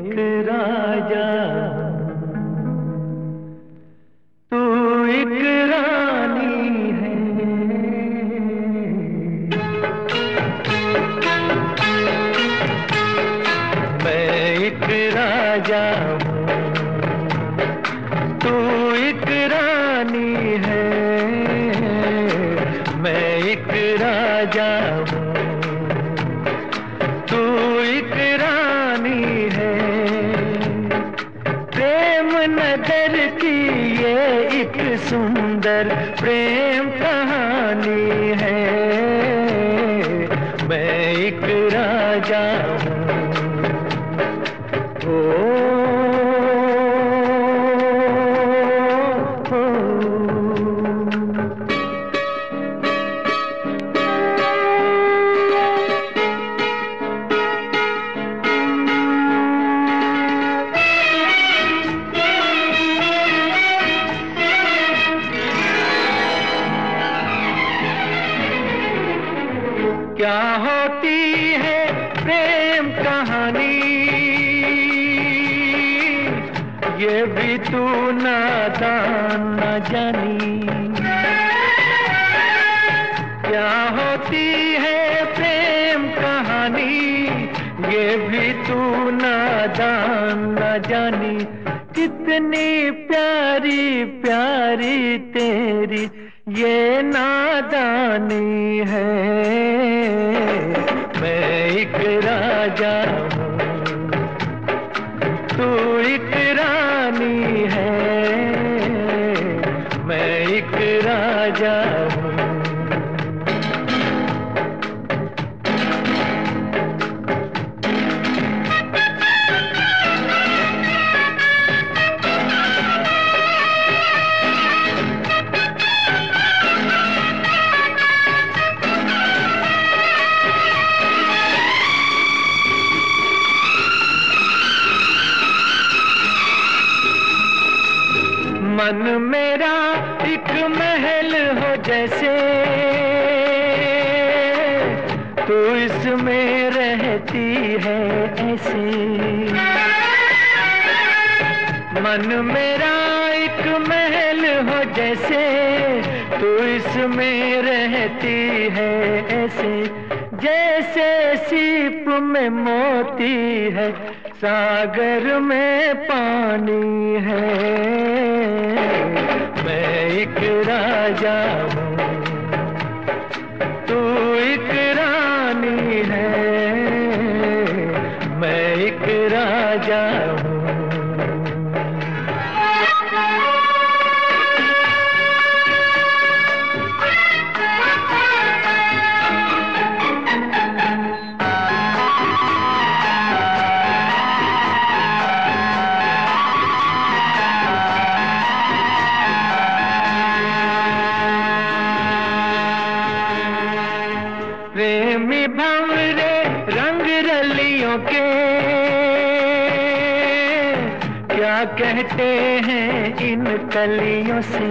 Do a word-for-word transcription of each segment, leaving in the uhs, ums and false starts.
एक राजा, तू एक रानी है। मैं एक राजा हूँ, तू एक रानी है। मैं एक राजा हूँ, तू एक रानी है। प्रेम नगर की ये एक सुंदर प्रेम कहानी है। मैं एक राजा हूँ। ओ क्या होती है प्रेम कहानी, ये भी तू नादान न जानी। क्या होती है प्रेम कहानी, ये भी तू नादान न जानी। कितनी प्यारी प्यारी तेरी ये नादानी है। मैं एक राजा हूँ, तू एक रानी है। मैं एक राजा हूँ। मन मेरा एक महल हो जैसे, तू इसमें रहती है ऐसे। मन मेरा एक महल हो जैसे, तू इसमें रहती है ऐसे। जैसे सीप में मोती है, सागर में पानी है। मैं एक राजा हूँ, तू एक रानी है। मैं एक राजा हूँ। प्रेमी भंवरे रंग रलियों के क्या कहते हैं इन कलियों से।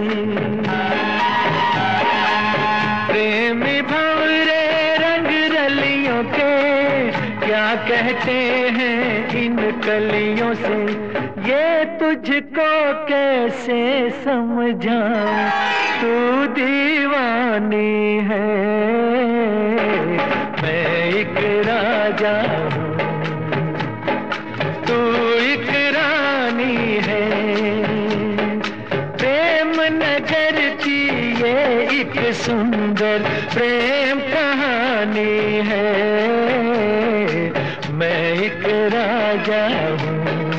प्रेमी भंवरे रंग रलियों के क्या कहते हैं इन कलियों से। ये तुझको कैसे समझाऊं, तू दीवानी है। मैं एक राजा हूँ, तू एक रानी है। प्रेम नगर की ये एक सुंदर प्रेम कहानी है। मैं एक राजा हूँ।